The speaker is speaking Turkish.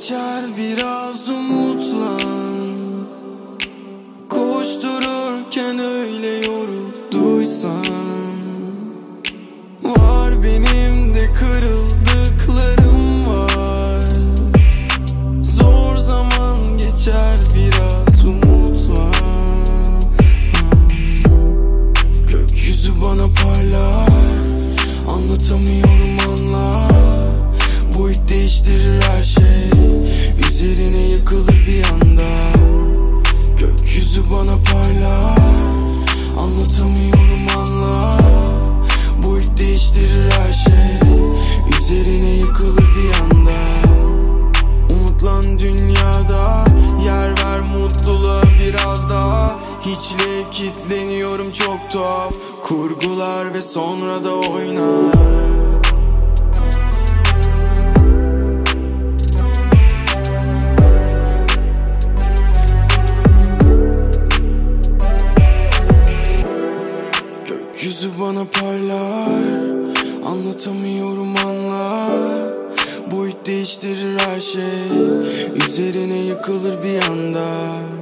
geçer biraz umutla. Koştururken öyle yorulduysan, var benim de kırıldıklarım var. Zor zaman geçer biraz umutla. Gökyüzü bana parlar, anlatamıyorum anla. Boyut değiştirir her şey, üzerine yıkılır bir anda. Gökyüzü bana parlar, anlatamıyorum anla. Boyut değiştirir her şey, üzerine yıkılır bir anda. Umutlan dünyada, yer ver mutluluğa biraz daha. Hiçliğe kilitleniyorum çok tuhaf, kurgular ve sonra da oynar. Gökyüzü bana parlar, anlatamıyorum anla. Boyut değiştirir her şey, üzerine yıkılır bir anda.